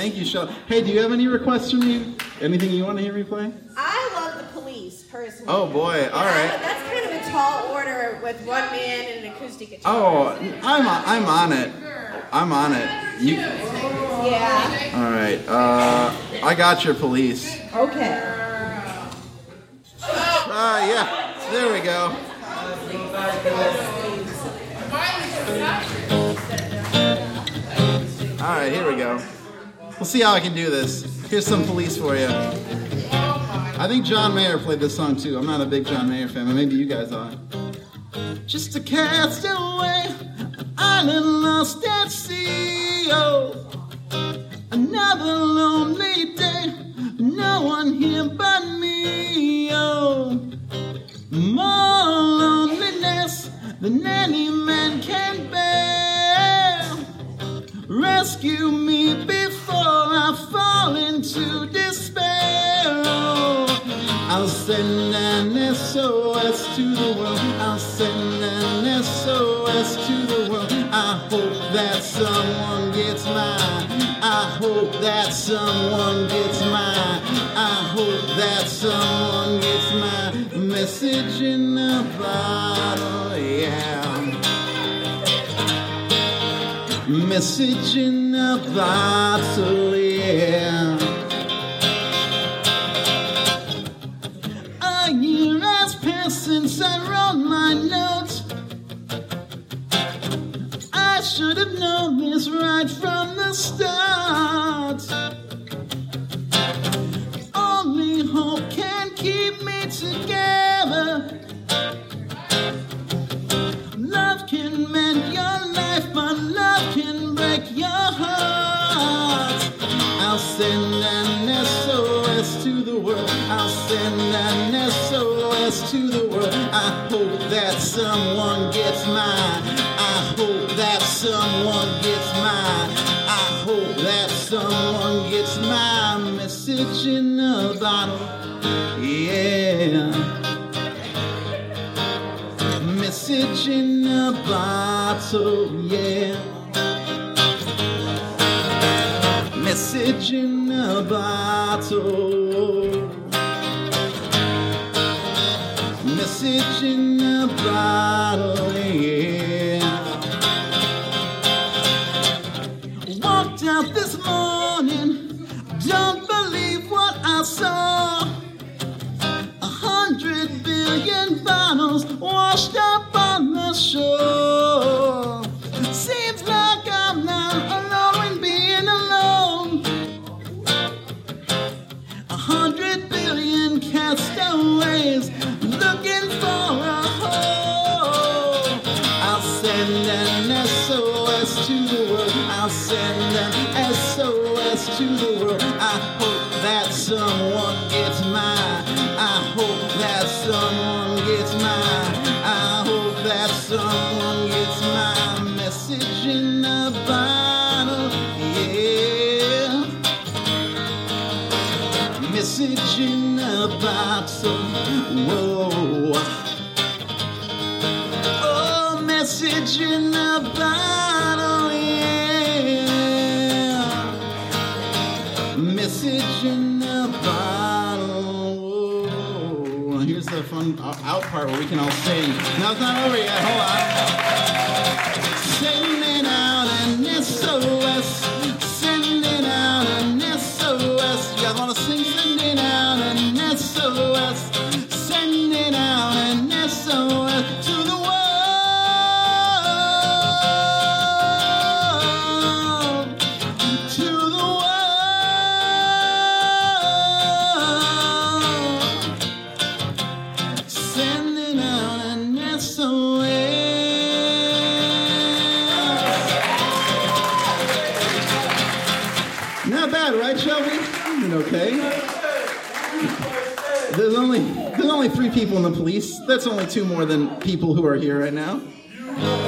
Thank you, Shelly. Hey, do you have any requests for me? Anything you want to hear me play? I love the Police, personally. Oh, boy. All right. That's kind of a tall order with one man and an acoustic guitar. Oh, I'm on it. I'm on it. Yeah. All right. I got your Police. Okay. Yeah. There we go. All right, here we go. We'll see how I can do this. Here's some Police for you. I think John Mayer played this song too. I'm not a big John Mayer fan, but maybe you guys are. Just a castaway, an island lost at sea. Oh, another lonely day, no one here but me. Oh, more loneliness than any man can bear. Rescue me before I fall into despair. Oh, I'll send an SOS to the world. I'll send an SOS to the world. I hope that someone gets mine. I hope that someone gets mine. I hope that someone gets my message in a bottle, yeah. Message in a bottle, yeah. A year has passed since I wrote my notes. I should have known this right from the start. Only hope can keep me together. Love can mend your life, but love can break your heart. I'll send an SOS to the world. I'll send an SOS to the world. I hope that someone gets mine. I hope that someone gets mine. I hope that someone gets my message in a bottle. Yeah. Message in a bottle, yeah. Message in a bottle. Message in a bottle, yeah. Walked out this morning, don't believe what I saw. 100 billion bottles washed up on the shore. Seems like I'm not alone in being alone. 100 billion castaways looking for a home. I'll send an SOS to the world. I'll send an SOS to the world. I hope that someone gets mine. I hope that someone gets mine. I hope that someone gets my message in a bottle, yeah. Message in a bottle, whoa. Oh, message in a bottle, yeah. Message in a bottle, whoa. Here's the fun out part where we can all sing. No, it's not over yet, hold on. Sending out an SOS. Sending out an SOS. You guys want to sing? Sending out an SOS. Sending out an SOS to the world. To the world. Sending out an SOS. Not bad, right, Shelby? Okay. There's only 3 people in the Police. That's only 2 more than people who are here right now.